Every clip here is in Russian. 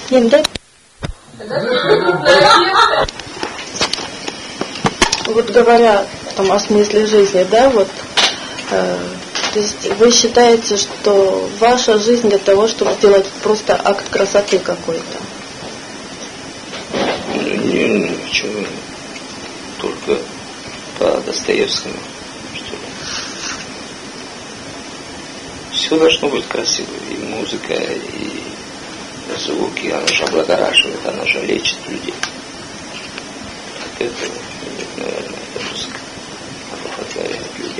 Вот говоря там о смысле жизни, да, вот, то есть вы считаете, что ваша жизнь для того, чтобы сделать просто акт красоты какой-то? Ничего, только по Достоевскому, что ли. Все должно быть красиво, и музыка, и звуки, она же облагораживает, она же лечит людей. Это, наверное, это музыка обогатляет людей.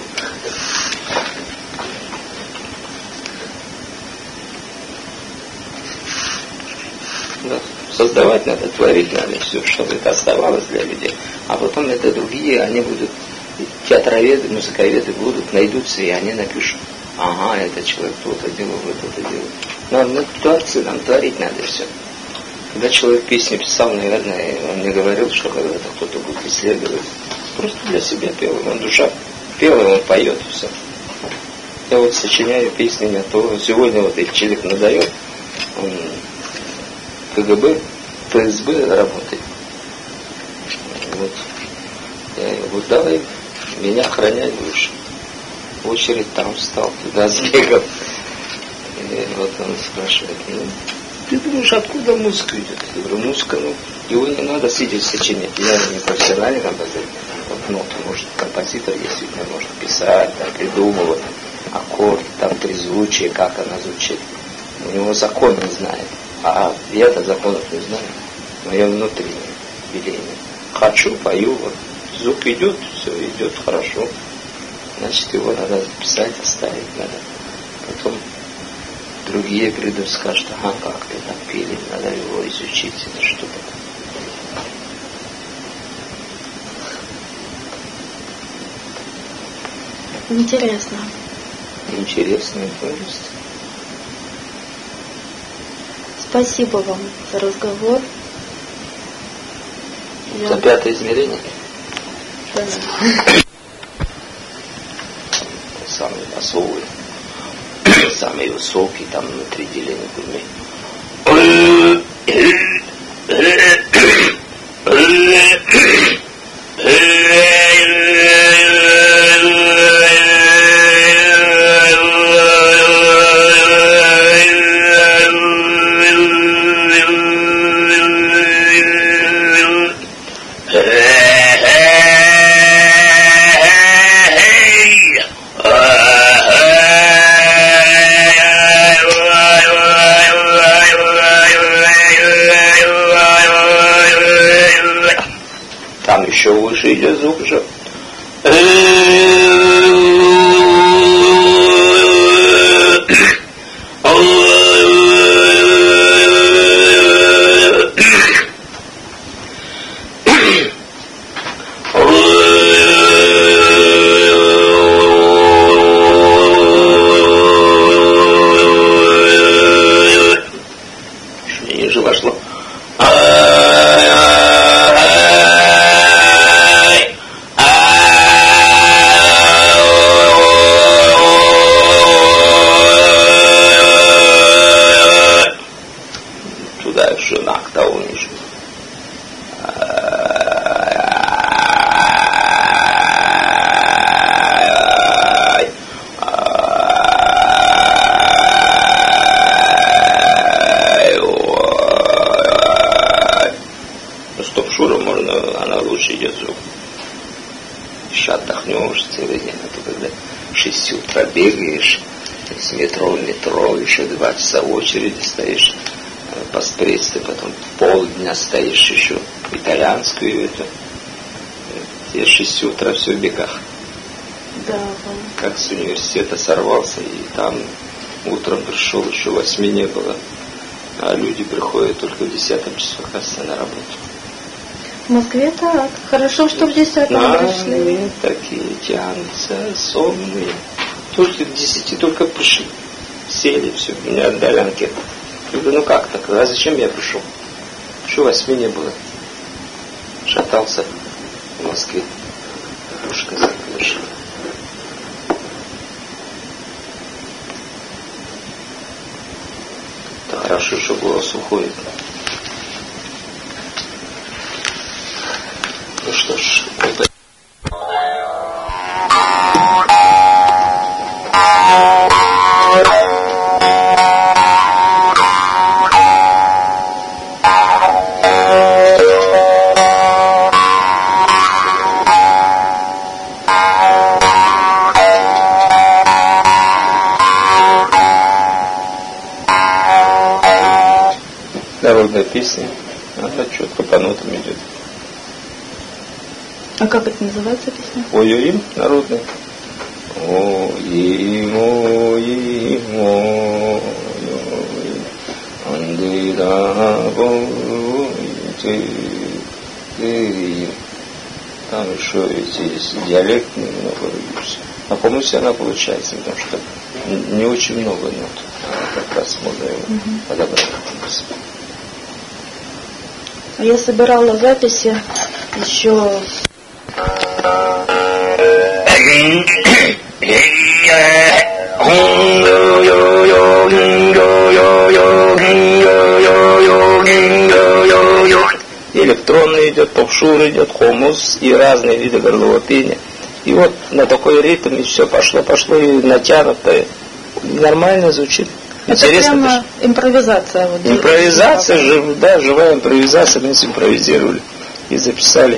Да. Создавать надо, творить надо, все, чтобы это оставалось для людей. А потом это другие, они будут, театроведы, музыковеды будут, найдутся, и они напишут, ага, этот человек то-то делал, то-то делал. Мы творцы, нам творить надо все. Когда человек песни писал, наверное, он мне говорил, что когда-то кто-то будет исследовать. Просто для себя пел, он душа пела, он поет, и все. Я вот сочиняю песни на то, сегодня вот этот человек надает, он КГБ, ФСБ работает. Вот. Я ему говорю, давай меня охранять будешь. В очередь там встал, туда сбегал. И вот он спрашивает, ты думаешь, откуда музыка идет? Я говорю, музыка, его не надо сидеть сочинять. Я не профессиональный композитор. Может, композитор действительно может писать, там, придумывать аккорд, там, трезвучие, как она звучит. У него закон не знает. А я-то законов не знаю. Мое внутреннее веление. Хочу, пою, вот. Звук идет, все идет хорошо. Значит, его надо записать, оставить надо. Потом другие придут, скажут, ага, как ты так пели, надо его изучить, это что-то. Интересно. Интересная повесть. Спасибо вам за разговор. За пятое измерение? Да. Самый особый, самый высокий, там внутри деления там еще выше идет звук уже. Еще ниже вошло. Туда еще на октаву ниже. Стоп-шура можно, она лучше идет звук. Еще отдохнешь целый день, а то когда 6 утра бегаешь, с метро в метро, еще 2 часа в очереди стоишь, по спрессе, потом полдня стоишь еще итальянскую эту. Я 6 утра все в бегах. Да. Как с университета сорвался, и там утром пришел, еще 8 не было. А люди приходят только в 10 часу, оказывается, на работу. В Москве так. Хорошо, что в 10 пришли. Нет, такие тянутся, сонные. Только к 10 только пришли. Сели, все, меня отдали анкету. Я говорю, ну как так? А зачем я пришел? Еще 8 не было. Шатался в Москве. Уж сказать, пришел. Это хорошо, что голос уходит. Ну что ж, народная песня, она четко по нотам идет. А как это называется песня? Ой-ой-им народный. Ой-им, ой-им, ой-ой-им, андыда-бой-ты-ты-им. Там еще эти есть диалектные много. А по-моему, она получается, потому что не очень много нот. Как раз можно его подобрать. А я собирала записи еще электронный идет, попшур идет, хомус и разные виды горлового пения. И вот на такой ритм и все пошло и натянуто. Нормально звучит. Это прямо импровизация. Вот, импровизация, живая импровизация, мы импровизировали и записали.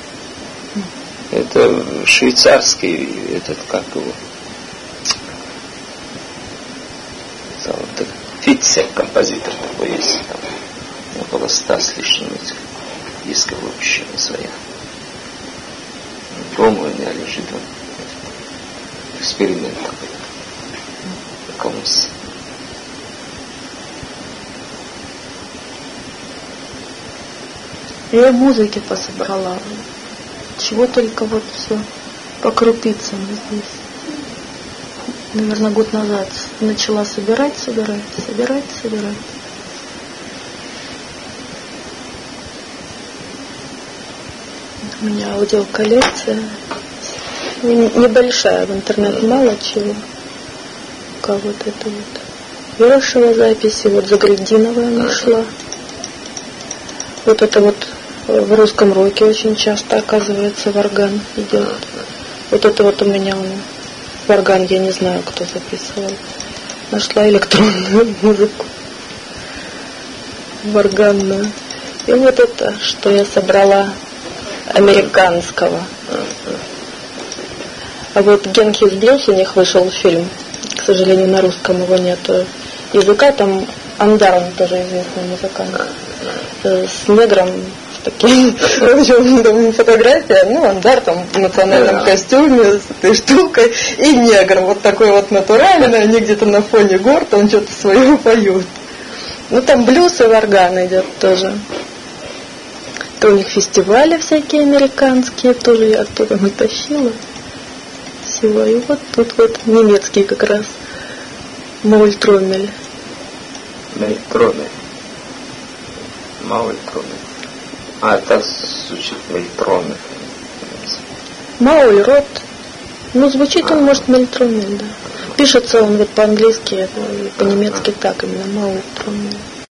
Это швейцарский, как его, Фитцек, композитор такой есть. Там около 100 с лишним этих дисков выпущено своих. Дома у меня лежит эксперимент такой. Коммусь. Я музыки пособрала. Чего только вот все по крупицам здесь. Наверное, год назад начала собирать. У меня аудиоколлекция. Небольшая, в интернет мало чего. Как вот это вот. Ерошева записи, вот Загребдиновая нашла. Вот это вот в русском роке очень часто, оказывается, в орган идет. Вот это вот у меня в орган, я не знаю, кто записывал. Нашла электронную музыку в органную. И вот это, что я собрала американского. А вот Генхис Блюз, у них вышел фильм. К сожалению, на русском его нету языка. Там Андарн, тоже известный музыкант. С негром таким, в общем, там фотография, Андар там в национальном костюме с этой штукой, и негр, вот такой вот натуральный, они где-то на фоне гор, там что-то свое поют. Там блюз и орган идет тоже. То у них фестивали всякие американские, тоже я оттуда вытащила всего. И вот тут вот немецкий как раз Маультромель. Маультромель. А, так звучит Маультромель. Маульрот. Звучит он, может, Маультромель, да. Пишется он вот по-английски, по-немецки так именно, Маультромель.